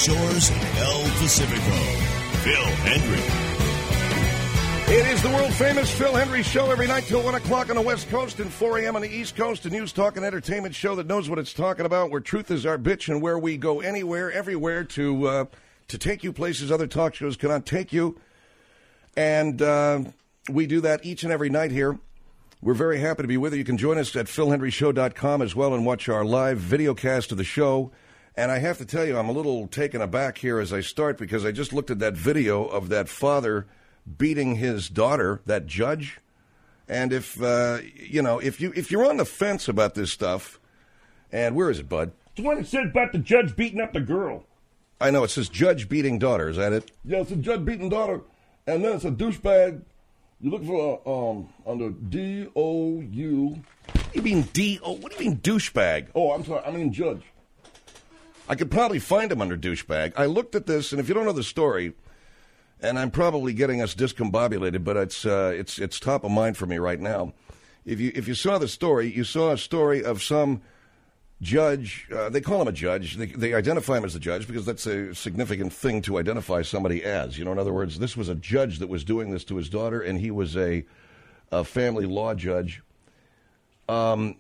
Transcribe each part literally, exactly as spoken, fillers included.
shores of El Pacifico. Phil Hendrie. It is the world-famous Phil Hendrie Show every night till one o'clock on the West Coast and four a.m. on the East Coast, a news, talk, and entertainment show that knows what it's talking about, where truth is our bitch and where we go anywhere, everywhere to uh, to take you places other talk shows cannot take you. And uh, we do that each and every night here. We're very happy to be with you. You can join us at phil hendrie show dot com as well and watch our live video cast of the show. And I have to tell you, I'm a little taken aback here as I start because I just looked at that video of that father beating his daughter, that judge. And if, uh, you know, if, you, if you're on the fence about this stuff, and where is it, bud? It's the one that said about the judge beating up the girl. I know, it says judge beating daughter, is that it? Yeah, it's a judge beating daughter, and then it's a douchebag. You look for, uh, um, under D O U. What do you mean D O? What do you mean douchebag? Oh, I'm sorry, I mean judge. I could probably find him under douchebag. I looked at this, and if you don't know the story, and I'm probably getting us discombobulated, but it's uh, it's it's top of mind for me right now. If you if you saw the story, you saw a story of some judge. Uh, they call him a judge. They, they identify him as the judge because that's a significant thing to identify somebody as. You know, in other words, this was a judge that was doing this to his daughter, and he was a, a family law judge. Um.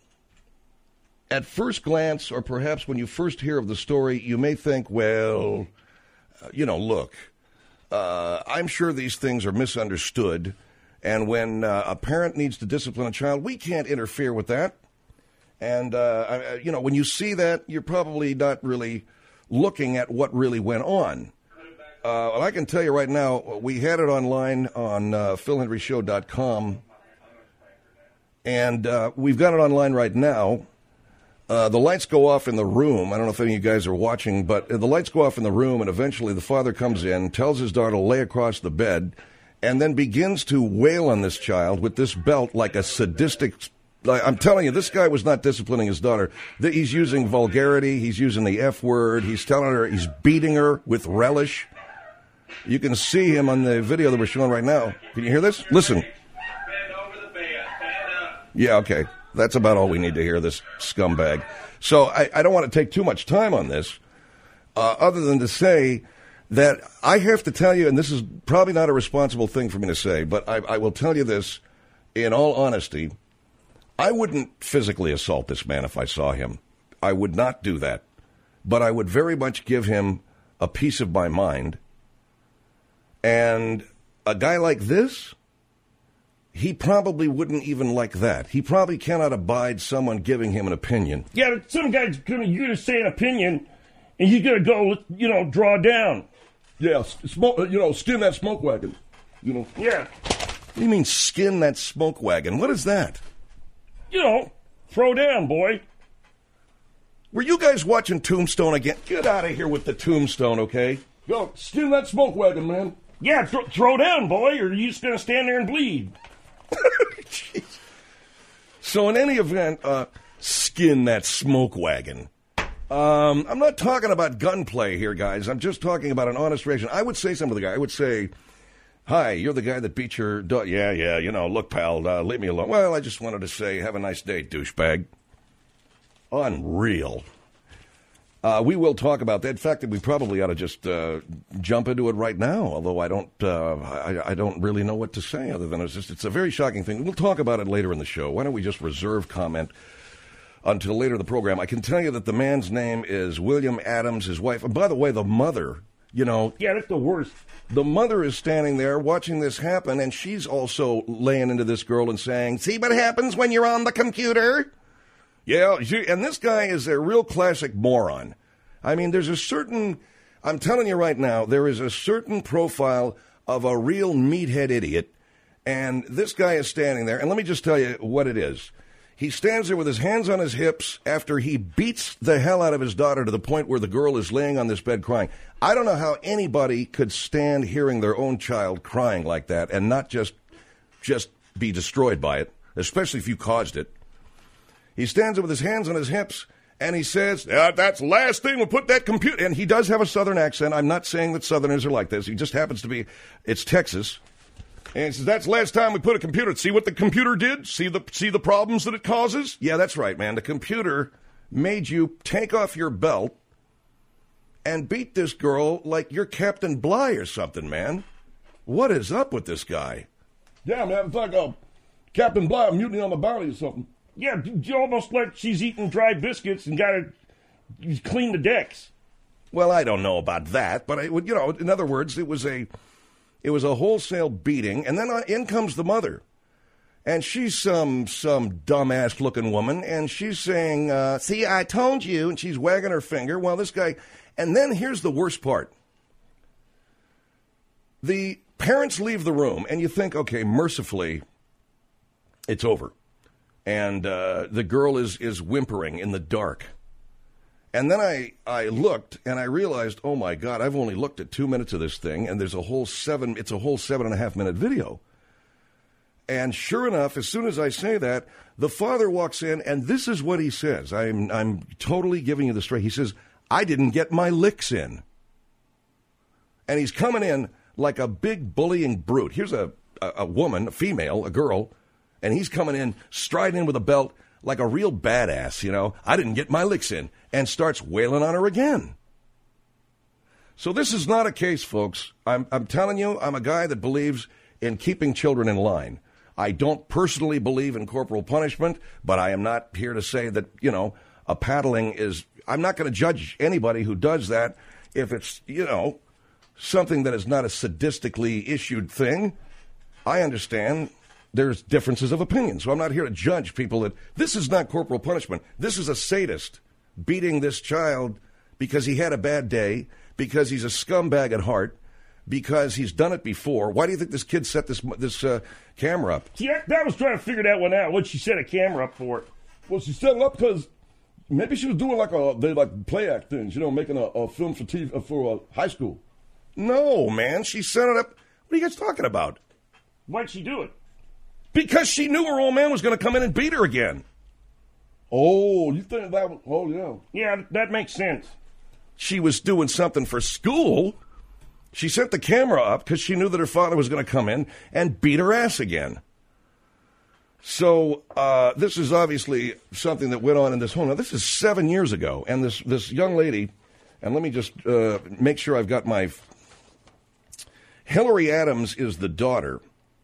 At first glance, or perhaps when you first hear of the story, you may think, well, uh, you know, look, uh, I'm sure these things are misunderstood, and when uh, a parent needs to discipline a child, we can't interfere with that. And, uh, I, you know, when you see that, you're probably not really looking at what really went on. Uh, well, I can tell you right now, we had it online on uh, phil hendrie show dot com, and uh, we've got it online right now. Uh, the lights go off in the room. I don't know if any of you guys are watching, but the lights go off in the room, and eventually the father comes in, tells his daughter to lay across the bed, and then begins to wail on this child with this belt like a sadistic. I'm telling you, this guy was not disciplining his daughter. He's using vulgarity. He's using the F word. He's telling her, he's beating her with relish. You can see him on the video that we're showing right now. Can you hear this? Listen. Yeah, okay. That's about all we need to hear, this scumbag. So I, I don't want to take too much time on this, uh, other than to say that I have to tell you, and this is probably not a responsible thing for me to say, but I, I will tell you this in all honesty. I wouldn't physically assault this man if I saw him. I would not do that. But I would very much give him a piece of my mind. And a guy like this, he probably wouldn't even like that. He probably cannot abide someone giving him an opinion. Yeah, but some guy's gonna you're gonna say an opinion, and he's gonna go, you know, draw down. Yeah, smoke. You know, skin that smoke wagon. You know. Yeah. What do you mean, skin that smoke wagon? What is that? You know, throw down, boy. Were you guys watching Tombstone again? Get out of here with the Tombstone, okay? Yo, skin that smoke wagon, man. Yeah, th- throw down, boy, or are you just gonna stand there and bleed? So in any event, uh, skin that smoke wagon. Um, I'm not talking about gunplay here, guys. I'm just talking about an honest reaction. I would say something to the guy. I would say, hi, you're the guy that beat your daughter. Yeah, yeah, you know, look, pal, uh, leave me alone. Well, I just wanted to say, have a nice day, douchebag. Unreal. Uh, we will talk about that. In fact, we probably ought to just uh, jump into it right now. Although I don't, uh, I, I don't really know what to say other than it's just it's a very shocking thing. We'll talk about it later in the show. Why don't we just reserve comment until later in the program? I can tell you that the man's name is William Adams. His wife, and by the way, the mother. You know, yeah, that's the worst. The mother is standing there watching this happen, and she's also laying into this girl and saying, "See what happens when you're on the computer." Yeah, and this guy is a real classic moron. I mean, there's a certain, I'm telling you right now, there is a certain profile of a real meathead idiot, and this guy is standing there, and let me just tell you what it is. He stands there with his hands on his hips after he beats the hell out of his daughter to the point where the girl is laying on this bed crying. I don't know how anybody could stand hearing their own child crying like that and not just, just be destroyed by it, especially if you caused it. He stands there with his hands on his hips, and he says, uh, that's the last thing we'll put that computer... And he does have a Southern accent. I'm not saying that Southerners are like this. He just happens to be... It's Texas. And he says, that's the last time we put a computer... See what the computer did? See the see the problems that it causes? Yeah, that's right, man. The computer made you take off your belt and beat this girl like you're Captain Bligh or something, man. What is up with this guy? Yeah, man, it's like a Captain Bligh, mutiny on the bounty or something. Yeah, almost like she's eating dry biscuits and got to clean the decks. Well, I don't know about that, but I would, you know, in other words, it was a, it was a wholesale beating, and then in comes the mother, and she's some some dumbass looking woman, and she's saying, uh, "See, I told you," and she's wagging her finger. Well, this guy, and then here's the worst part: the parents leave the room, and you think, okay, mercifully, it's over, and uh, the girl is is whimpering in the dark. And then I, I looked, and I realized, oh, my God, I've only looked at two minutes of this thing, and there's a whole seven, it's a whole seven and a half minute video. And sure enough, as soon as I say that, the father walks in, and this is what he says. I'm, I'm totally giving you the straight. He says, I didn't get my licks in. And he's coming in like a big bullying brute. Here's a, a, a woman, a female, a girl, and he's coming in, striding in with a belt, like a real badass, you know. I didn't get my licks in, and starts wailing on her again. So this is not a case, folks. I'm, I'm telling you, I'm a guy that believes in keeping children in line. I don't personally believe in corporal punishment, but I am not here to say that, you know, a paddling is, I'm not going to judge anybody who does that if it's, you know, something that is not a sadistically issued thing. I understand there's differences of opinion, so I'm not here to judge people that this is not corporal punishment. This is a sadist beating this child because he had a bad day, because he's a scumbag at heart, because he's done it before. Why do you think this kid set this this uh, camera up? See, I, I was trying to figure that one out. What'd she set a camera up for? Well, she set it up because maybe she was doing like a they like play act things, you know, making a, a film for T V, uh, for uh, high school. No, man, she set it up. What are you guys talking about? Why'd she do it? Because she knew her old man was going to come in and beat her again. Oh, you think that was, oh, yeah. Yeah, that makes sense. She was doing something for school. She set the camera up because she knew that her father was going to come in and beat her ass again. So uh, this is obviously something that went on in this home. Now, this is seven years ago, and this, this young lady, and let me just uh, make sure I've got my... Hillary Adams is the daughter.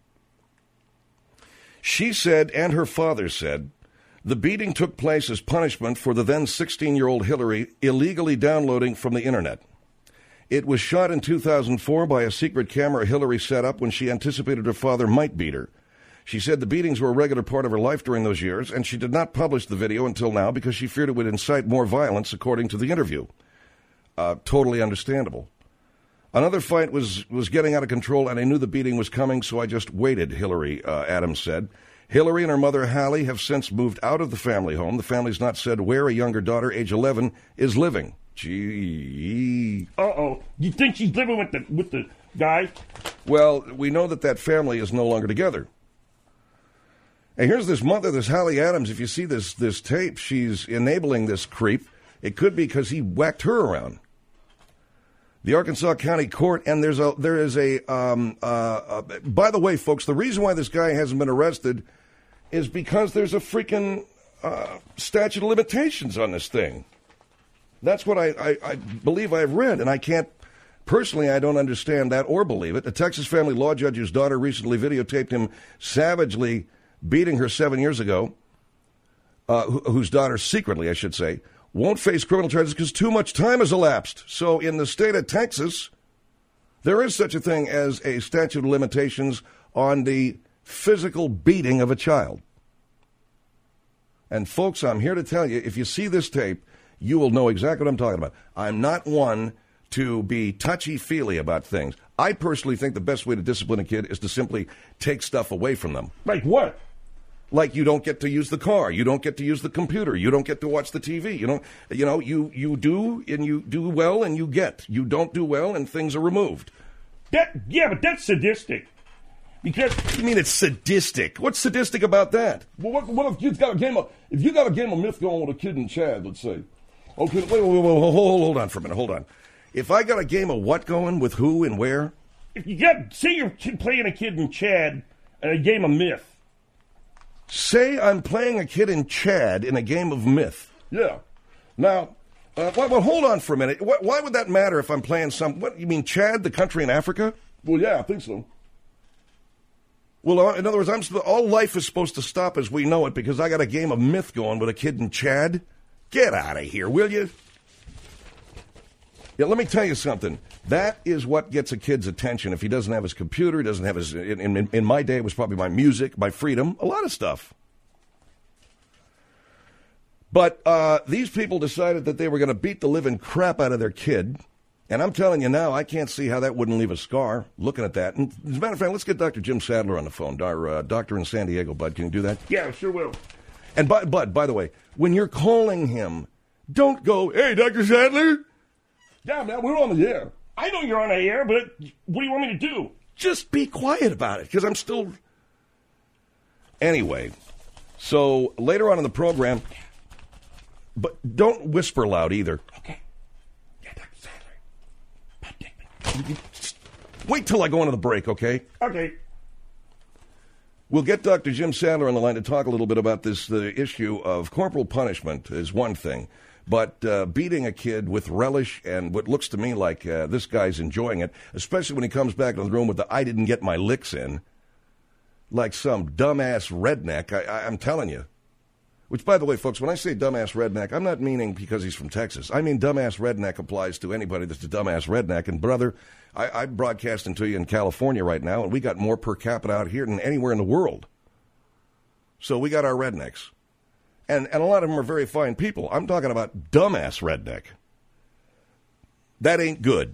She said, and her father said, the beating took place as punishment for the then sixteen-year-old Hillary illegally downloading from the internet. It was shot in two thousand four by a secret camera Hillary set up when she anticipated her father might beat her. She said the beatings were a regular part of her life during those years, and she did not publish the video until now because she feared it would incite more violence, according to the interview. Uh, totally understandable. Another fight was, was getting out of control, and I knew the beating was coming, so I just waited, Hillary uh, Adams said. Hillary and her mother, Hallie, have since moved out of the family home. The family's not said where a younger daughter, age eleven, is living. Gee. Uh-oh. You think she's living with the with the guy? Well, we know that that family is no longer together. And here's this mother, this Hallie Adams. If you see this, this tape, she's enabling this creep. It could be because he whacked her around. The Arkansas County Court, and there's a there is a. Um, uh, uh, by the way, folks, the reason why this guy hasn't been arrested is because there's a freaking uh, statute of limitations on this thing. That's what I, I, I believe I've read, and I can't personally. I don't understand that or believe it. A Texas family law judge's daughter recently videotaped him savagely beating her seven years ago. Uh, wh- whose daughter secretly, I should say, won't face criminal charges because too much time has elapsed. So in the state of Texas, there is such a thing as a statute of limitations on the physical beating of a child. And folks, I'm here to tell you, if you see this tape, you will know exactly what I'm talking about. I'm not one to be touchy-feely about things. I personally think the best way to discipline a kid is to simply take stuff away from them. Like what? Like you don't get to use the car, you don't get to use the computer, you don't get to watch the T V. You don't, you know, you you do and you do well and you get. You don't do well and things are removed. That yeah, but that's sadistic. Because what do you mean it's sadistic? What's sadistic about that? Well, what, what if kids got a game of if you got a game of myth going with a kid in Chad, let's say. Okay, wait, wait, wait, wait hold, hold on for a minute, hold on. If I got a game of what going with who and where? If you got say you're playing a kid in Chad and a game of myth. Say I'm playing a kid in Chad in a game of myth. Yeah. Now, Uh, well, well, hold on for a minute. Why, why would that matter if I'm playing some... What, you mean Chad, the country in Africa? Well, yeah, I think so. Well, uh, in other words, I'm sp- all life is supposed to stop as we know it because I got a game of myth going with a kid in Chad? Get out of here, will you? Yeah, let me tell you something. That is what gets a kid's attention. If he doesn't have his computer, doesn't have his... In, in, in my day, it was probably my music, my freedom, a lot of stuff. But uh, these people decided that they were going to beat the living crap out of their kid. And I'm telling you now, I can't see how that wouldn't leave a scar looking at that. And as a matter of fact, let's get Doctor Jim Sadler on the phone, our uh, doctor in San Diego. Bud, can you do that? Yeah, sure will. And Bud, Bud, by the way, when you're calling him, don't go, hey, Doctor Sadler. Yeah, man, we're on the air. I know you're on the air, but what do you want me to do? Just be quiet about it, because I'm still... Anyway, so later on in the program, but don't whisper loud either. Okay. Yeah, Doctor Sadler. Wait till I go into the break, okay? Okay. We'll get Doctor Jim Sadler on the line to talk a little bit about this. The issue of corporal punishment is one thing. But uh, beating a kid with relish and what looks to me like uh, this guy's enjoying it, especially when he comes back to the room with the I didn't get my licks in, like some dumbass redneck, I, I, I'm telling you. Which, by the way, folks, when I say dumbass redneck, I'm not meaning because he's from Texas. I mean dumbass redneck applies to anybody that's a dumbass redneck. And, brother, I, I'm broadcasting to you in California right now, and we got more per capita out here than anywhere in the world. So we got our rednecks. And and a lot of them are very fine people. I'm talking about dumbass redneck. That ain't good.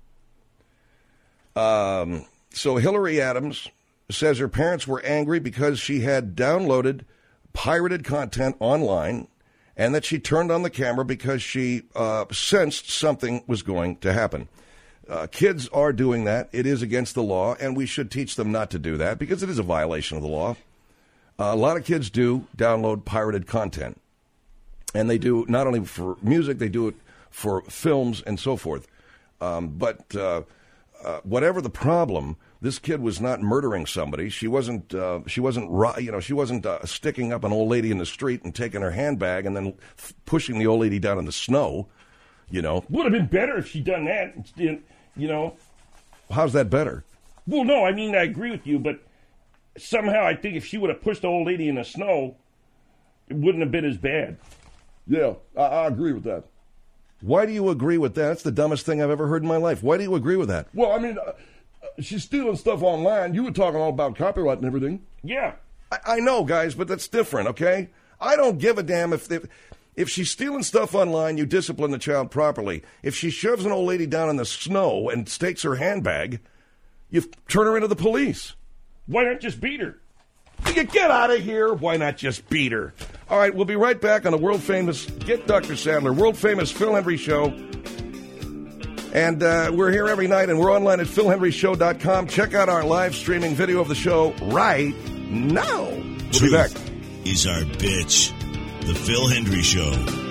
Um, so Hillary Adams says her parents were angry because she had downloaded pirated content online and that she turned on the camera because she uh, sensed something was going to happen. Uh, kids are doing that. It is against the law, and we should teach them not to do that because it is a violation of the law. Uh, a lot of kids do download pirated content, and they do not only for music, they do it for films and so forth. Um, but uh, uh, whatever the problem, this kid was not murdering somebody. She wasn't. Uh, she wasn't. You know. She wasn't uh, sticking up an old lady in the street and taking her handbag and then f- pushing the old lady down in the snow. You know. Would have been better if she'd done that. Instead, you know. How's that better? Well, no. I mean, I agree with you, but. Somehow, I think if she would have pushed the old lady in the snow, it wouldn't have been as bad. Yeah, I, I agree with that. Why do you agree with that? That's the dumbest thing I've ever heard in my life. Why do you agree with that? Well, I mean, uh, she's stealing stuff online. You were talking all about copyright and everything. Yeah. I, I know, guys, but that's different, okay? I don't give a damn if, if if she's stealing stuff online, you discipline the child properly. If she shoves an old lady down in the snow and takes her handbag, you turn her into the police. Why not just beat her? You get out of here. Why not just beat her? All right, we'll be right back on the world-famous Get Doctor Sadler, world-famous Phil Hendrie Show. And uh, we're here every night, and we're online at phil hendrie show dot com. Check out our live streaming video of the show right now. We'll Truth be back. Is our bitch. The Phil Hendrie Show.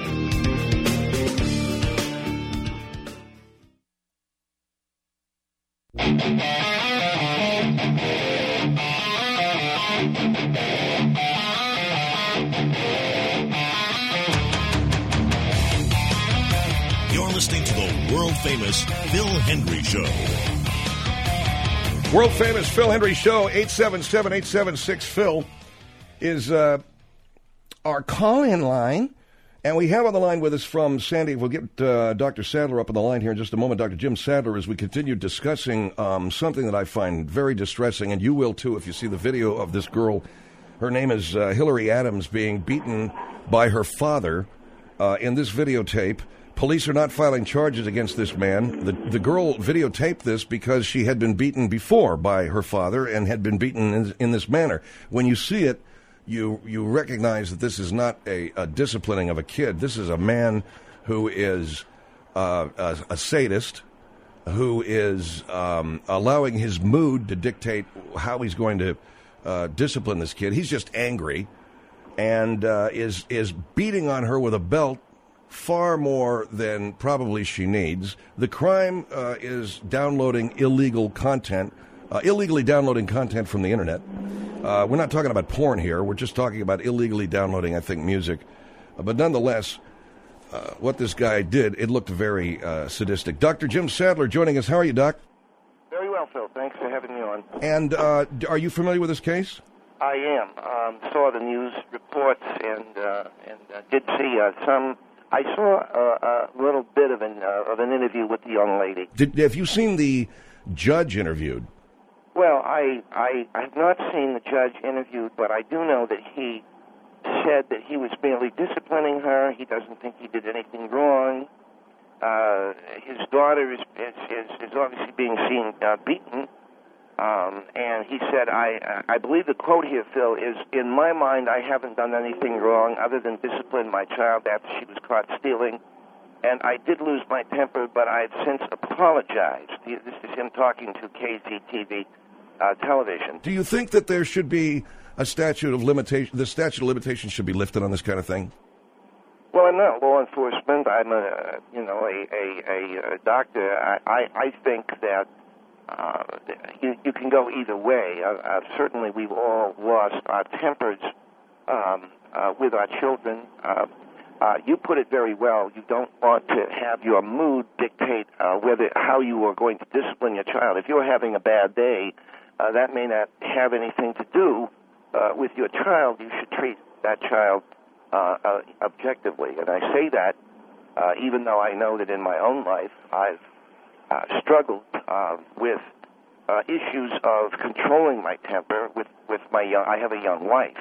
You're listening to the world-famous Phil Hendrie Show. World-famous Phil Hendrie Show, eight seven seven, eight seven six, Phil, is uh, our call-in line. And we have on the line with us from Sandy. We'll get uh, Doctor Sadler up on the line here in just a moment. Doctor Jim Sadler, as we continue discussing um, something that I find very distressing, and you will too if you see the video of this girl. Her name is uh, Hillary Adams being beaten by her father uh, in this videotape. Police are not filing charges against this man. The, the girl videotaped this because she had been beaten before by her father and had been beaten in, in this manner. When you see it, you you recognize that this is not a, a disciplining of a kid. This is a man who is uh, a, a sadist, who is um, allowing his mood to dictate how he's going to uh, discipline this kid. He's just angry and uh, is is beating on her with a belt far more than probably she needs. The crime uh, is downloading illegal content, uh, illegally downloading content from the internet. Uh, we're not talking about porn here. We're just talking about illegally downloading, I think, music. Uh, but nonetheless, uh, what this guy did, it looked very uh, sadistic. Doctor Jim Sadler joining us. How are you, Doc? Very well, Phil. Thanks for having me on. And uh, are you familiar with this case? I am. Um, saw the news reports and uh, and uh, did see uh, some. I saw a, a little bit of an uh, of an interview with the young lady. Did have you seen the judge interviewed? Well, I I have not seen the judge interviewed, but I do know that he said that he was merely disciplining her. He doesn't think he did anything wrong. Uh, his daughter is is, is, is obviously being seen uh, beaten. Um, and he said, I I believe the quote here, Phil, is, in my mind, I haven't done anything wrong other than discipline my child after she was caught stealing. And I did lose my temper, but I've since apologized. This is him talking to K Z T V uh, television. Do you think that there should be a statute of limitation, the statute of limitations should be lifted on this kind of thing? Well, I'm not law enforcement. I'm a, you know, a, a, a doctor. I, I, I think that Uh, you, you can go either way. Uh, uh, certainly, we've all lost our tempers um, uh, with our children. Uh, uh, you put it very well. You don't want to have your mood dictate uh, whether how you are going to discipline your child. If you're having a bad day, uh, that may not have anything to do uh, with your child. You should treat that child uh, uh, objectively. And I say that uh, even though I know that in my own life I've Uh, struggled uh, with uh, issues of controlling my temper with, with my young, I have a young wife.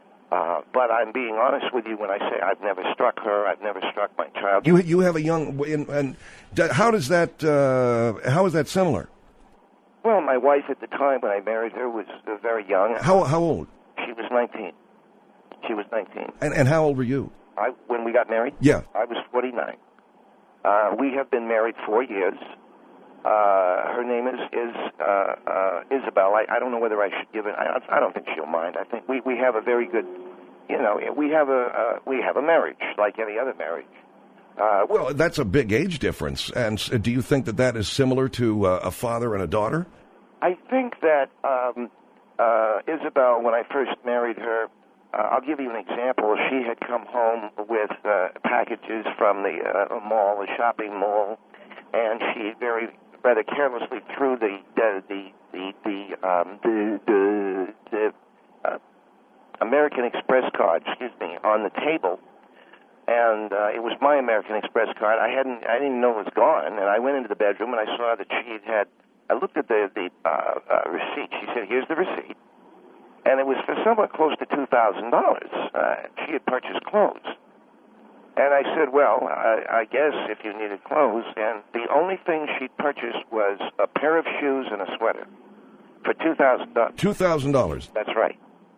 Uh, but I'm being honest with you when I say I've never struck her, I've never struck my child. You you have a young, and how does that, uh, how is that similar? Well, my wife at the time when I married her was uh, very young. How how old? She was nineteen. She was nineteen. And and how old were you? I when we got married? Yeah. I was forty-nine. Uh, we have been married four years. Uh, her name is is uh, uh, Isabel. I, I don't know whether I should give it. I, I don't think she'll mind. I think we, we have a very good, you know, we have a uh, we have a marriage like any other marriage. Uh, well, that's a big age difference. And do you think that that is similar to uh, a father and a daughter? I think that um, uh, Isabel, when I first married her, uh, I'll give you an example. She had come home with uh, packages from the uh, mall, the shopping mall, and she very rather carelessly threw the the the the the, um, the, the, the uh, American Express card, excuse me, on the table, and uh, it was my American Express card. I hadn't, I didn't even know it was gone, and I went into the bedroom and I saw that she had. I looked at the the uh, uh, receipt. She said, "Here's the receipt," and it was for somewhat close to two thousand dollars. Uh, she had purchased clothes. And I said, well, I, I guess if you needed clothes. And the only thing she'd purchased was a pair of shoes and a sweater for two thousand dollars. two thousand dollars. That's right.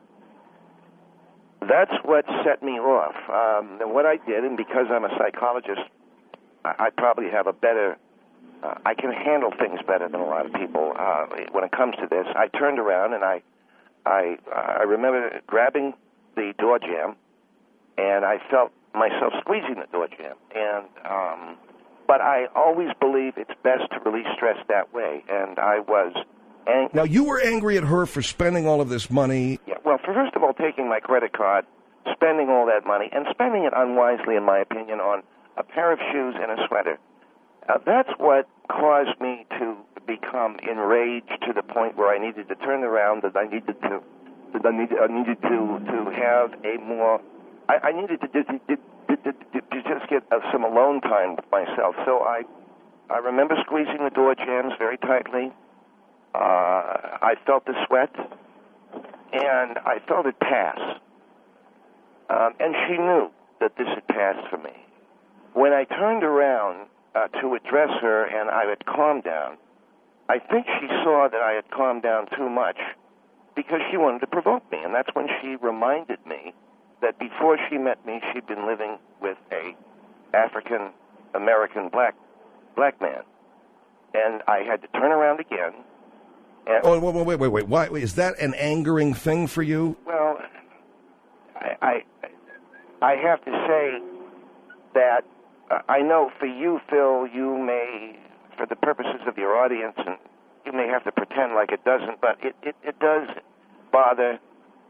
That's what set me off. Um, and what I did, and because I'm a psychologist, I, I probably have a better, uh, I can handle things better than a lot of people uh, when it comes to this. I turned around and I, I, I remember grabbing the door jamb, and I felt myself squeezing the door jamb, and um, but I always believe it's best to release stress that way, and I was angry. Now, you were angry at her for spending all of this money. Yeah, well, for first of all, taking my credit card, spending all that money, and spending it unwisely, in my opinion, on a pair of shoes and a sweater. Uh, that's what caused me to become enraged to the point where I needed to turn around, that I needed to, that I needed, I needed to, to have a more I, I needed to, to, to, to, to just get uh, some alone time with myself. So I, I remember squeezing the door jambs very tightly. Uh, I felt the sweat, and I felt it pass. Um, and she knew that this had passed for me. When I turned around uh, to address her and I had calmed down, I think she saw that I had calmed down too much because she wanted to provoke me. And that's when she reminded me that before she met me, she'd been living with a African-American black black man. And I had to turn around again. And oh, wait, wait, wait, wait. Why, is that an angering thing for you? Well, I, I, I have to say that uh, I know for you, Phil, you may, for the purposes of your audience, and you may have to pretend like it doesn't, but it, it, it does bother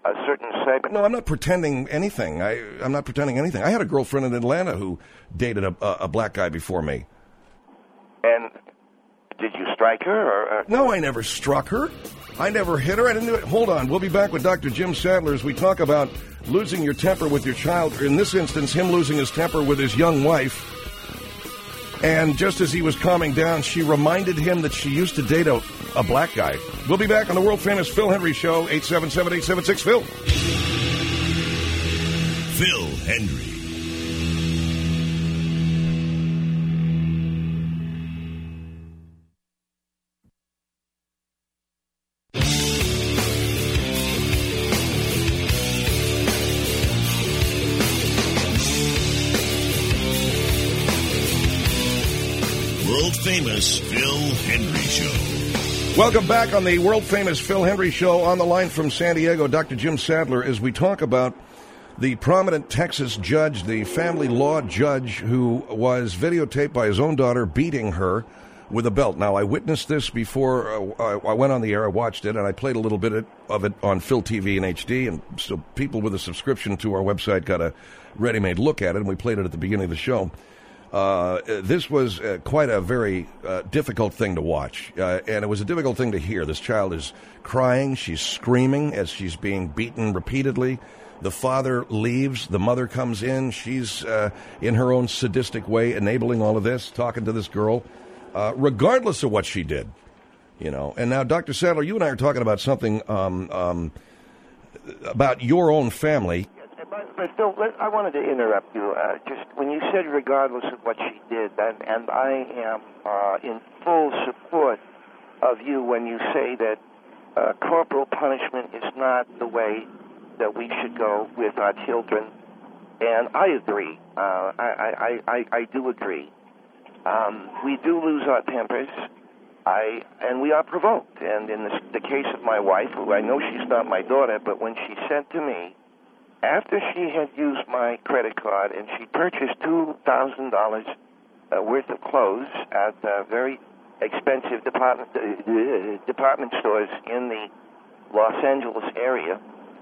a certain segment. No, I'm not pretending anything. I, I'm not pretending anything. I had a girlfriend in Atlanta who dated a, a, a black guy before me. And did you strike her? Or, or? No, I never struck her. I never hit her. I didn't do it. Hold on. We'll be back with Doctor Jim Sadler as we talk about losing your temper with your child. In this instance, him losing his temper with his young wife. And just as he was calming down, she reminded him that she used to date a, a black guy. We'll be back on the world-famous Phil Hendry Show, eight seven seven, eight seven six, Phil. Phil Hendry. World-famous Phil Hendry Show. Welcome back on the world-famous Phil Hendry Show. On the line from San Diego, Doctor Jim Sadler, as we talk about the prominent Texas judge, the family law judge, who was videotaped by his own daughter beating her with a belt. Now, I witnessed this before uh, I went on the air. I watched it, and I played a little bit of it on Phil T V in H D, and so people with a subscription to our website got a ready-made look at it, and we played it at the beginning of the show. Uh, this was uh, quite a very uh, difficult thing to watch, uh, and it was a difficult thing to hear. This child is crying, she's screaming as she's being beaten repeatedly. The father leaves, the mother comes in, she's uh, in her own sadistic way enabling all of this, talking to this girl, uh, regardless of what she did. You know. And now, Doctor Sadler, you and I are talking about something um, um, about your own family. But, but Phil, I wanted to interrupt you. Uh, just when you said regardless of what she did, and, and I am uh, in full support of you when you say that uh, corporal punishment is not the way that we should go with our children. And I agree. Uh, I, I, I, I do agree. Um, we do lose our tempers, I, and we are provoked. And in the, the case of my wife, who I know she's not my daughter, but when she said to me, after she had used my credit card and she purchased two thousand dollars uh, worth of clothes at uh, very expensive department uh, department stores in the Los Angeles area,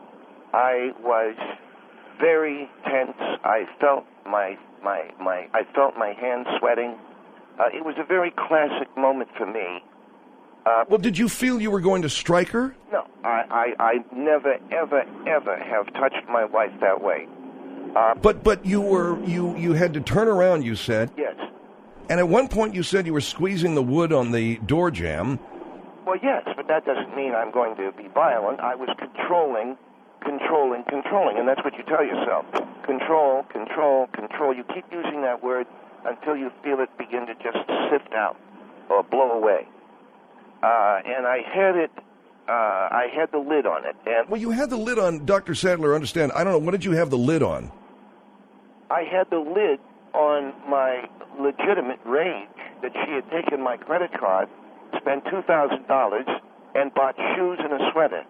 I was very tense. I felt my my my I felt my hands sweating. Uh, it was a very classic moment for me. Uh, well, did you feel you were going to strike her? No, I, I, I never, ever, ever have touched my wife that way. Uh, but but you were you, you had to turn around, you said. Yes. And at one point you said you were squeezing the wood on the door jamb. Well, yes, but that doesn't mean I'm going to be violent. I was controlling, controlling, controlling, and that's what you tell yourself. Control, control, control. You keep using that word until you feel it begin to just sift out or blow away. Uh, and I had it, uh, I had the lid on it. And well, you had the lid on, Doctor Sadler, understand. I don't know, what did you have the lid on? I had the lid on my legitimate rage that she had taken my credit card, spent two thousand dollars, and bought shoes and a sweater.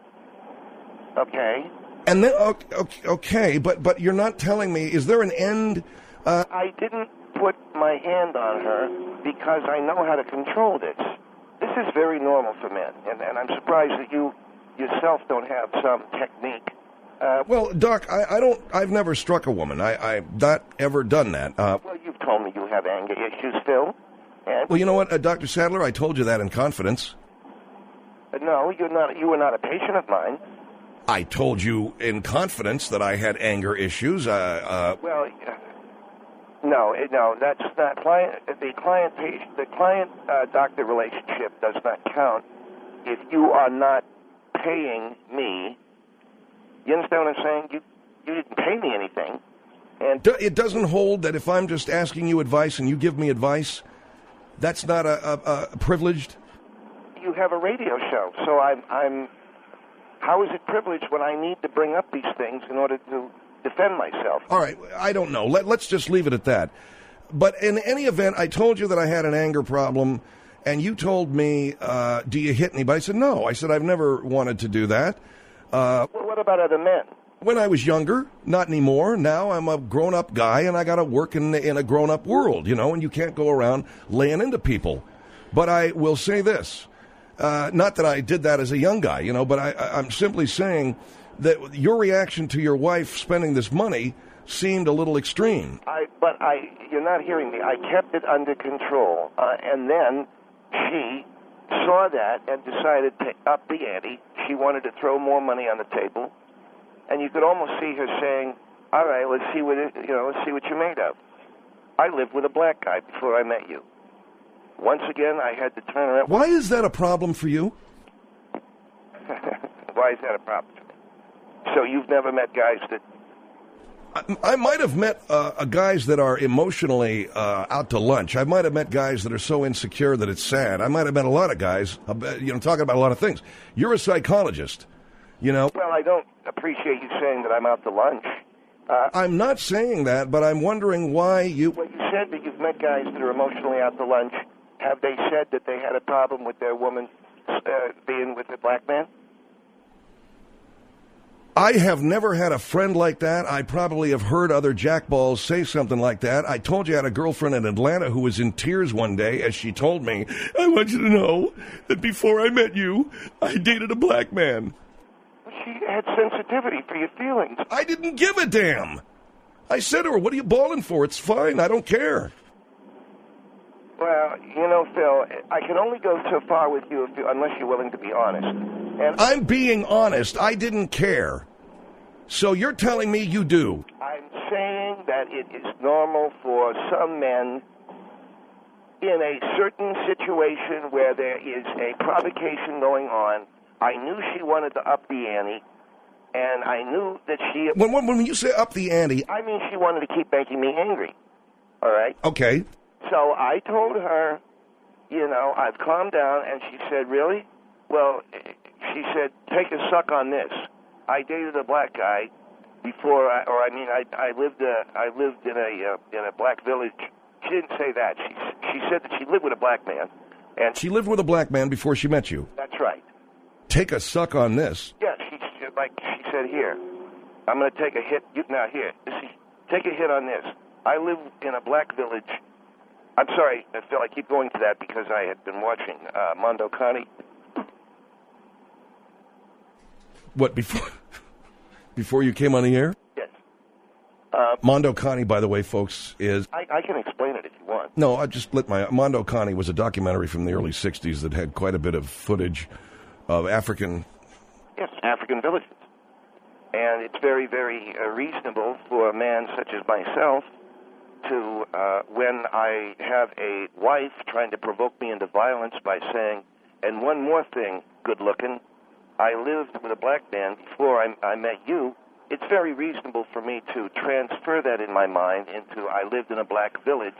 Okay? And then, okay, okay but, but you're not telling me, is there an end? Uh, I didn't put my hand on her because I know how to control this. This is very normal for men, and, and I'm surprised that you yourself don't have some technique. Uh, well, Doc, I, I don't. I've never struck a woman. I, I've not ever done that. Uh, well, you've told me you have anger issues, Phil. And well, you know what, uh, Doctor Sadler, I told you that in confidence. Uh, no, you're not. You were not a patient of mine. I told you in confidence that I had anger issues. Uh, uh, well. Uh, No, no, that's not client. The client patient, the client uh, doctor relationship does not count if you are not paying me. You understand what I'm saying? You you didn't pay me anything, and it doesn't hold that if I'm just asking you advice and you give me advice, that's not a, a, a privileged. You have a radio show, so I'm I'm. How is it privileged when I need to bring up these things in order to defend myself? All right, I don't know. Let, let's just leave it at that. But in any event, I told you that I had an anger problem, and you told me, uh, do you hit anybody? I said, no. I said, I've never wanted to do that. Uh, well, what about other men? When I was younger, not anymore. Now I'm a grown-up guy, and I got to work in, in a grown-up world, you know, and you can't go around laying into people. But I will say this. Uh, not that I did that as a young guy, you know, but I, I'm simply saying that your reaction to your wife spending this money seemed a little extreme. I, but I, you're not hearing me. I kept it under control, uh, and then she saw that and decided to up the ante. She wanted to throw more money on the table, and you could almost see her saying, "All right, let's see what it, you know. Let's see what you're made of." I lived with a black guy before I met you. Once again, I had to turn around. Why is that a problem for you? Why is that a problem for me? So you've never met guys that... I, I might have met uh, guys that are emotionally uh, out to lunch. I might have met guys that are so insecure that it's sad. I might have met a lot of guys, you know, talking about a lot of things. You're a psychologist, you know. Well, I don't appreciate you saying that I'm out to lunch. Uh, I'm not saying that, but I'm wondering why you... Well, you said that you've met guys that are emotionally out to lunch. Have they said that they had a problem with their woman uh, being with a black man? I have never had a friend like that. I probably have heard other jackballs say something like that. I told you I had a girlfriend in Atlanta who was in tears one day as she told me, "I want you to know that before I met you, I dated a black man." She had sensitivity for your feelings. I didn't give a damn. I said to her, "What are you bawling for? It's fine. I don't care." Well, you know, Phil, I can only go so far with you if you, unless you're willing to be honest. And I'm being honest. I didn't care. So you're telling me you do? I'm saying that it is normal for some men in a certain situation where there is a provocation going on. I knew she wanted to up the ante, and I knew that she... When, when, when you say up the ante... I mean she wanted to keep making me angry, all right? Okay. So I told her, you know, I've calmed down, and she said, "Really?" Well, she said, "Take a suck on this. I dated a black guy before, I, or I mean, I, I lived, uh, I lived in a uh, in a black village." She didn't say that. She she said that she lived with a black man, and she lived with a black man before she met you. That's right. Take a suck on this. Yeah, she, she like she said, "Here, I'm going to take a hit. You, now here, see, take a hit on this. I live in a black village." I'm sorry, Phil, I keep going to that because I had been watching uh, Mondo Connie. What, before before you came on the air? Yes. Uh, Mondo Connie, by the way, folks, is... I, I can explain it if you want. No, I just lit my... Mondo Connie was a documentary from the early sixties that had quite a bit of footage of African... Yes, African villages. And it's very, very uh, reasonable for a man such as myself to, uh, when I have a wife trying to provoke me into violence by saying, "And one more thing, good looking, I lived with a black man before I, I met you," it's very reasonable for me to transfer that in my mind into I lived in a black village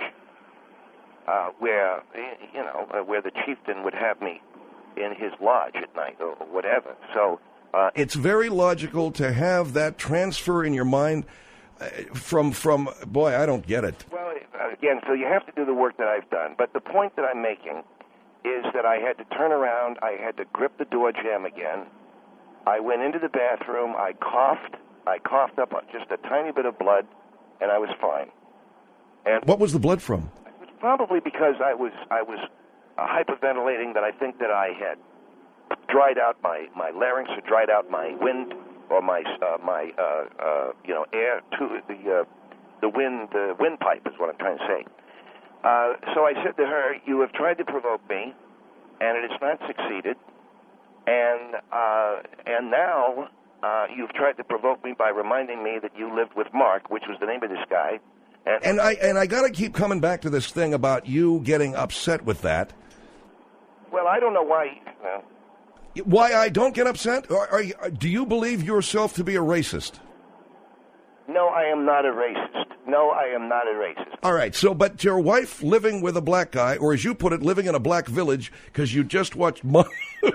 uh, where, you know, uh, where the chieftain would have me in his lodge at night or whatever. So uh, it's very logical to have that transfer in your mind from, from boy, I don't get it. Well, again, so you have to do the work that I've done. But the point that I'm making is that I had to turn around, I had to grip the door jamb again. I went into the bathroom, I coughed, I coughed up just a tiny bit of blood, and I was fine. And what was the blood from? It was probably because I was I was uh, hyperventilating, that I think that I had dried out my, my larynx or dried out my wind or my uh, my uh, uh, you know air to the uh, the wind the windpipe is what I'm trying to say. Uh, so I said to her, "You have tried to provoke me, and it has not succeeded. And uh, and now uh, you've tried to provoke me by reminding me that you lived with Mark, which was the name of this guy." And, and I and I got to keep coming back to this thing about you getting upset with that. Well, I don't know why. Uh, why I don't get upset? Or are you, do you believe yourself to be a racist? No, I am not a racist. No, I am not a racist. All right, so, but your wife living with a black guy, or as you put it, living in a black village because you just watched... Mo- uh,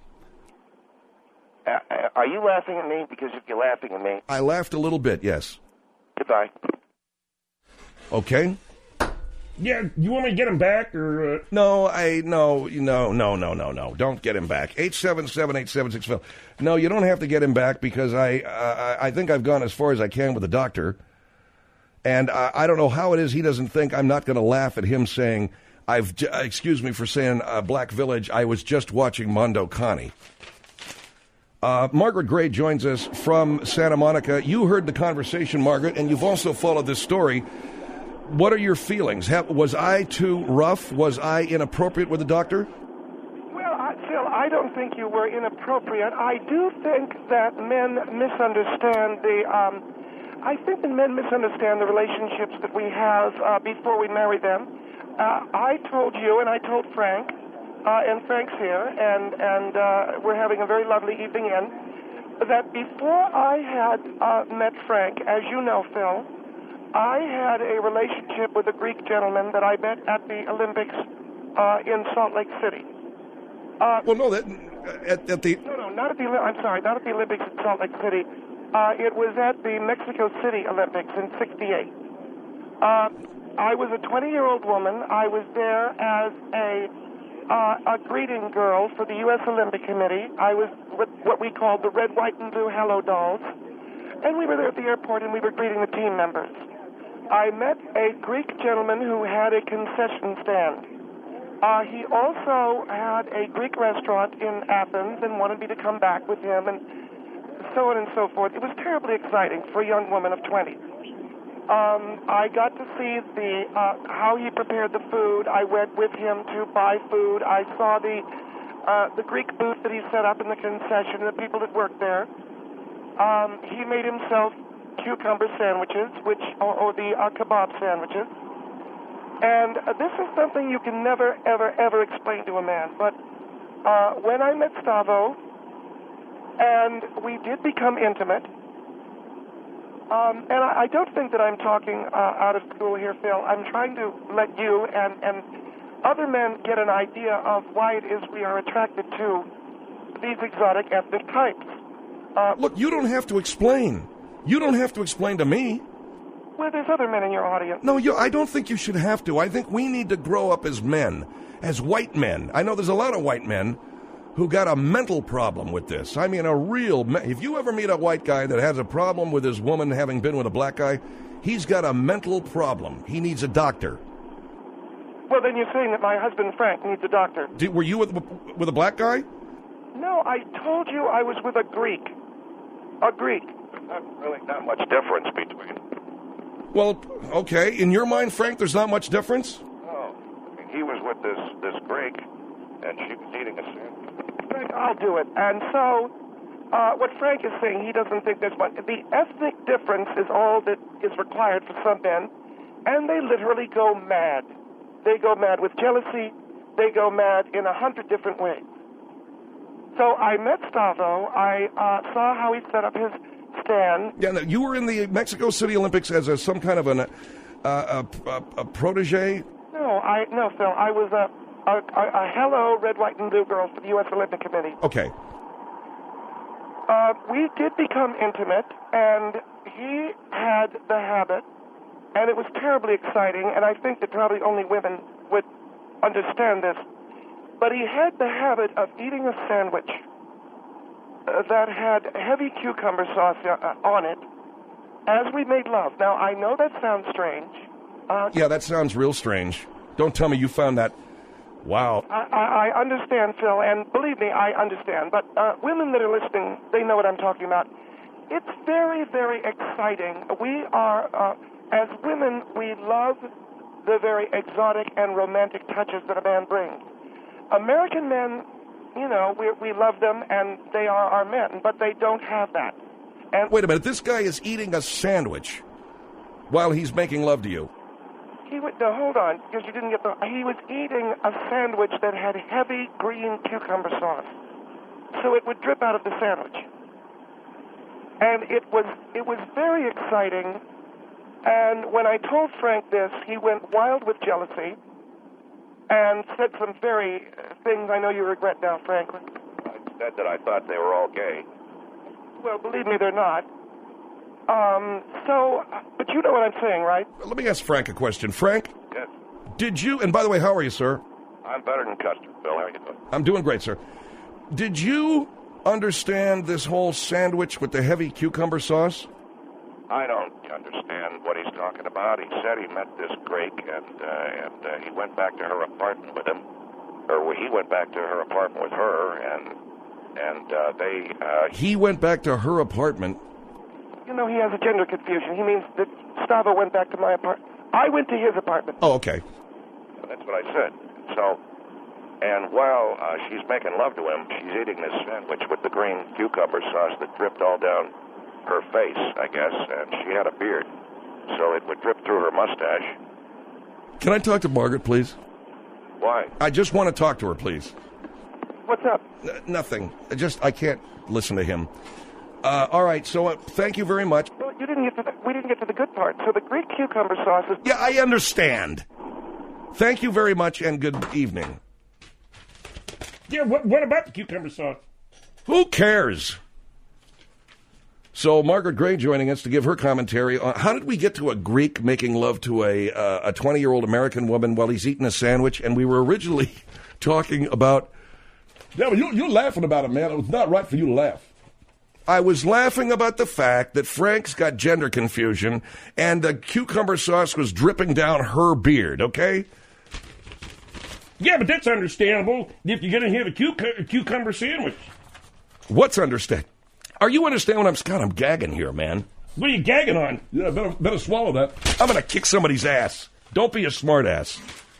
are you laughing at me? Because if you're laughing at me... I laughed a little bit, yes. Goodbye. Okay. Yeah, you want me to get him back, or... Uh... No, I, no, no, no, no, no, no. Don't get him back. eight seven seven, eight seven six, Phil. No, you don't have to get him back because I, uh, I think I've gone as far as I can with the doctor. And I, I don't know how it is he doesn't think I'm not going to laugh at him saying, I've, j- excuse me for saying uh, Black Village, I was just watching Mondo Connie. Uh, Margaret Gray joins us from Santa Monica. You heard the conversation, Margaret, and you've also followed this story. What are your feelings? Ha- was I too rough? Was I inappropriate with the doctor? Well, I, Phil, I don't think you were inappropriate. I do think that men misunderstand the. Um, I think that men misunderstand the relationships that we have uh, before we marry them. Uh, I told you, and I told Frank. Uh, and Frank's here, and, and uh, we're having a very lovely evening in, that before I had uh, met Frank, as you know, Phil, I had a relationship with a Greek gentleman that I met at the Olympics uh, in Salt Lake City. Uh, well, no, that at, at the... No, no, not at the, I'm sorry, not at the Olympics in Salt Lake City. Uh, it was at the Mexico City Olympics in sixty-eight. Uh, I was a twenty-year-old woman. I was there as a... Uh, a greeting girl for the U S Olympic Committee. I was with what we called the red, white, and blue Hello Dolls. And we were there at the airport, and we were greeting the team members. I met a Greek gentleman who had a concession stand. Uh, he also had a Greek restaurant in Athens and wanted me to come back with him, and so on and so forth. It was terribly exciting for a young woman of twenty. Um, I got to see the uh, how he prepared the food. I went with him to buy food. I saw the uh, the Greek booth that he set up in the concession, the people that worked there. Um, he made himself cucumber sandwiches, which or, or the uh, kebab sandwiches. And uh, this is something you can never, ever, ever explain to a man. But uh, when I met Stavo, and we did become intimate. Um, and I, I don't think that I'm talking uh, out of school here, Phil. I'm trying to let you and, and other men get an idea of why it is we are attracted to these exotic ethnic types. Uh, Look, you don't have to explain. You don't have to explain to me. Well, there's other men in your audience. No, you, I don't think you should have to. I think we need to grow up as men, as white men. I know there's a lot of white men who got a mental problem with this. I mean, a real... Me- if you ever meet a white guy that has a problem with his woman having been with a black guy, he's got a mental problem. He needs a doctor. Well, then you're saying that my husband, Frank, needs a doctor. Did, were you with, with a black guy? No, I told you I was with a Greek. A Greek. Not really not much difference between... Well, okay. In your mind, Frank, there's not much difference? Oh, I mean, he was with this, this Greek, and she was eating a sandwich. Frank, I'll do it. And so, uh, what Frank is saying, he doesn't think there's much. The ethnic difference is all that is required for some men, and they literally go mad. They go mad with jealousy. They go mad in a hundred different ways. So I met Stavo. I uh, saw how he set up his stand. Yeah, no, you were in the Mexico City Olympics as a, some kind of an, uh, a, a, a protege? No, I no, Phil. I was a... A, a, a hello, red, white, and blue girl for the U S Olympic Committee. Okay. Uh, we did become intimate, and he had the habit, and it was terribly exciting, and I think that probably only women would understand this, but he had the habit of eating a sandwich uh, that had heavy cucumber sauce uh, on it as we made love. Now, I know that sounds strange. Uh, yeah, that sounds real strange. Don't tell me you found that... Wow. I, I, I understand, Phil, and believe me, I understand. But uh, women that are listening, they know what I'm talking about. It's very, very exciting. We are, uh, as women, we love the very exotic and romantic touches that a man brings. American men, you know, we, we love them, and they are our men, but they don't have that. And wait a minute, this guy is eating a sandwich while he's making love to you. He would, no, hold on, because you didn't get the... He was eating a sandwich that had heavy green cucumber sauce, so it would drip out of the sandwich. And it was it was very exciting, and when I told Frank this, he went wild with jealousy and said some very things I know you regret now, Frank. I said that I thought they were all gay. Well, believe me, they're not. Um, so, but you know what I'm saying, right? Let me ask Frank a question. Frank? Yes. Did you, and by the way, how are you, sir? I'm better than Custer, Bill. How are you doing? I'm doing great, sir. Did you understand this whole sandwich with the heavy cucumber sauce? I don't understand what he's talking about. He said he met this Greek, and uh, and uh, he went back to her apartment with him, or he went back to her apartment with her, and and uh, they... Uh, he went back to her apartment. You know, he has a gender confusion. He means that Stavo went back to my apartment. I went to his apartment. Oh, okay. That's what I said. So, and while uh, she's making love to him, she's eating this sandwich with the green cucumber sauce that dripped all down her face, I guess, and she had a beard, so it would drip through her mustache. Can I talk to Margaret, please? Why? I just want to talk to her, please. What's up? N- nothing. I just, I can't listen to him. Uh, all right, so uh, thank you very much. Well, you didn't get to the, we didn't get to the good part. So the Greek cucumber sauce is... Yeah, I understand. Thank you very much, and good evening. Yeah, what, what about the cucumber sauce? Who cares? So Margaret Gray joining us to give her commentary on how did we get to a Greek making love to a uh, a twenty-year-old American woman while he's eating a sandwich, and we were originally talking about... Yeah, but you, you're laughing about it, man. It was not right for you to laugh. I was laughing about the fact that Frank's got gender confusion and the cucumber sauce was dripping down her beard, okay? Yeah, but that's understandable if you're going to have a cuc- cucumber sandwich. What's understand? Are you understanding what I'm... Scott, I'm gagging here, man. What are you gagging on? Yeah, better better swallow that. I'm going to kick somebody's ass. Don't be a smartass.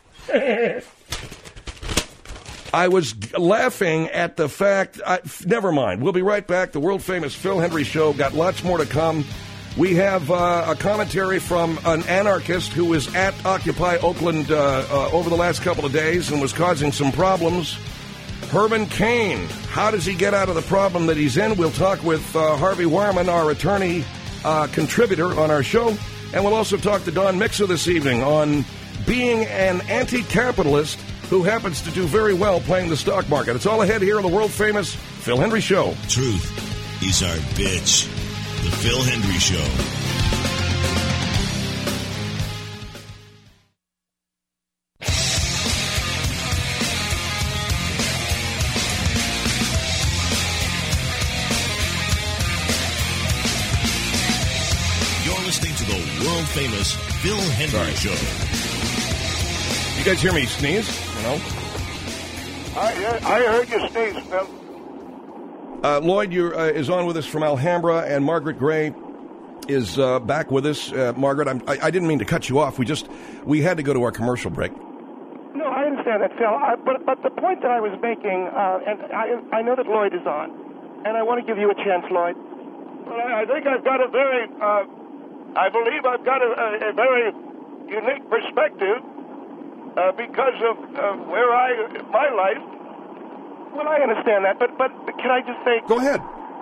I was g- laughing at the fact... I, f- never mind. We'll be right back. The world-famous Phil Hendry Show. Got lots more to come. We have uh, a commentary from an anarchist who was at Occupy Oakland uh, uh, over the last couple of days and was causing some problems. Herman Cain. How does he get out of the problem that he's in? We'll talk with uh, Harvey Warman, our attorney uh, contributor on our show. And we'll also talk to Don Mixer this evening on being an anti-capitalist who happens to do very well playing the stock market. It's all ahead here on the world-famous Phil Hendry Show. Truth is our bitch. The Phil Hendry Show. You're listening to the world-famous Phil Hendry Sorry. Show. You guys hear me sneeze? You know? I, I heard you sneeze, Phil. Uh, Lloyd you, uh, is on with us from Alhambra, and Margaret Gray is uh, back with us. Uh, Margaret, I'm, I, I didn't mean to cut you off. We just we had to go to our commercial break. No, I understand that, Phil. I, but but the point that I was making, uh, and I I know that Lloyd is on, and I want to give you a chance, Lloyd. Well, I, I think I've got a very, uh, I believe I've got a, a, a very unique perspective uh, because of uh, where I, my life. Well, I understand that, but but can I just say, Go ahead.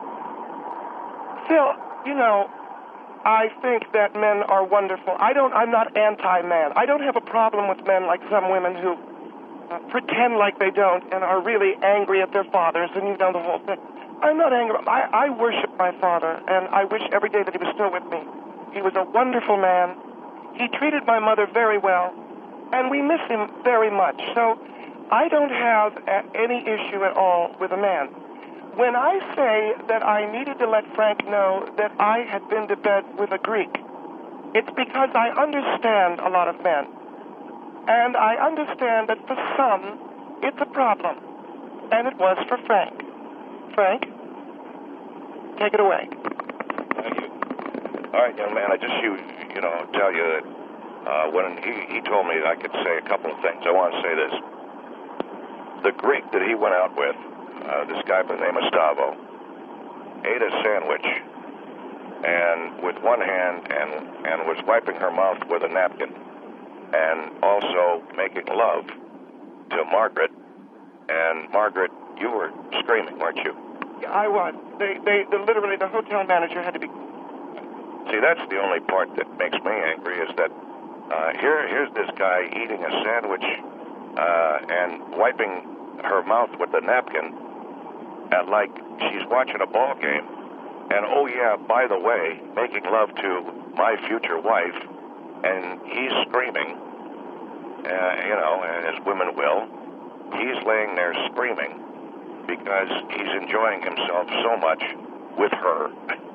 Phil, you know, I think that men are wonderful. I don't. I'm not anti-man. I don't have a problem with men like some women who uh, pretend like they don't and are really angry at their fathers, and you know the whole thing. I'm not angry. I, I worship my father, and I wish every day that he was still with me. He was a wonderful man. He treated my mother very well, and we miss him very much. So I don't have a, any issue at all with a man. When I say that I needed to let Frank know that I had been to bed with a Greek, it's because I understand a lot of men. And I understand that for some, it's a problem. And it was for Frank. Frank, take it away. Thank you. All right, young man, I just, you, you know, tell you that uh, when he, he told me that I could say a couple of things, I want to say this. The Greek that he went out with, uh, this guy by the name of Stavo, ate a sandwich and with one hand and, and was wiping her mouth with a napkin and also making love to Margaret. And Margaret, you were screaming, weren't you? Yeah, I was. They, they, the, literally, the hotel manager had to be... See, that's the only part that makes me angry is that uh, here, here's this guy eating a sandwich uh, and wiping her mouth with a napkin at like she's watching a ball game. And, oh, yeah, by the way, making love to my future wife, and he's screaming, uh, you know, as women will. He's laying there screaming because he's enjoying himself so much with her.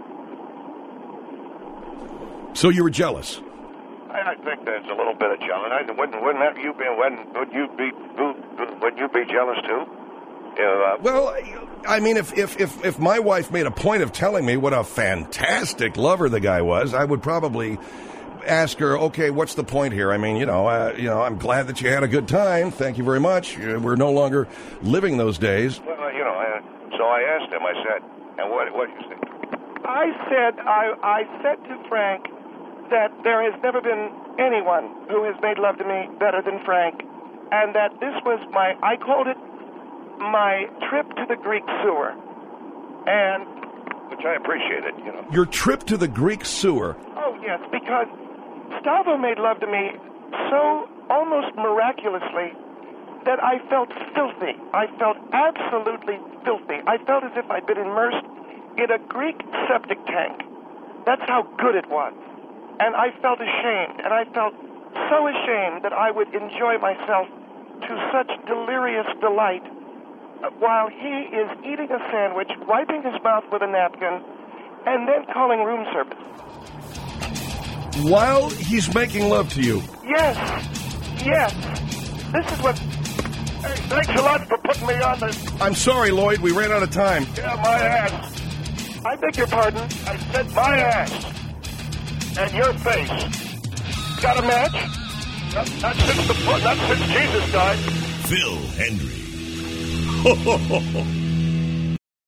So you were jealous? I, I think there's a little bit of jealousy. Wouldn't, wouldn't that you be? Wouldn't would you be? Would you be jealous too? Uh, Well, I mean, if, if, if, if my wife made a point of telling me what a fantastic lover the guy was, I would probably ask her, okay, what's the point here? I mean, you know, uh, you know, I'm glad that you had a good time. Thank you very much. Uh, We're no longer living those days. well, you know, I, so I asked him. I said, and what what did you say? I said, I, I said to Frank that there has never been anyone who has made love to me better than Frank, and that this was my, I called it my trip to the Greek sewer. And, Which I appreciated, you know. Your trip to the Greek sewer. oh yes, because Stavo made love to me so almost miraculously that I felt filthy. I felt absolutely filthy. I felt as if I'd been immersed in a Greek septic tank. That's how good it was. And I felt ashamed, and I felt so ashamed that I would enjoy myself to such delirious delight uh, while he is eating a sandwich, wiping his mouth with a napkin, and then calling room service. While he's making love to you. Yes, yes. This is what... Hey, thanks a lot for putting me on this. I'm sorry, Lloyd. We ran out of time. Yeah, my ass. I beg your pardon. I said my ass. And your face. Got a match? Not, not since the not since Jesus died. Phil Hendry.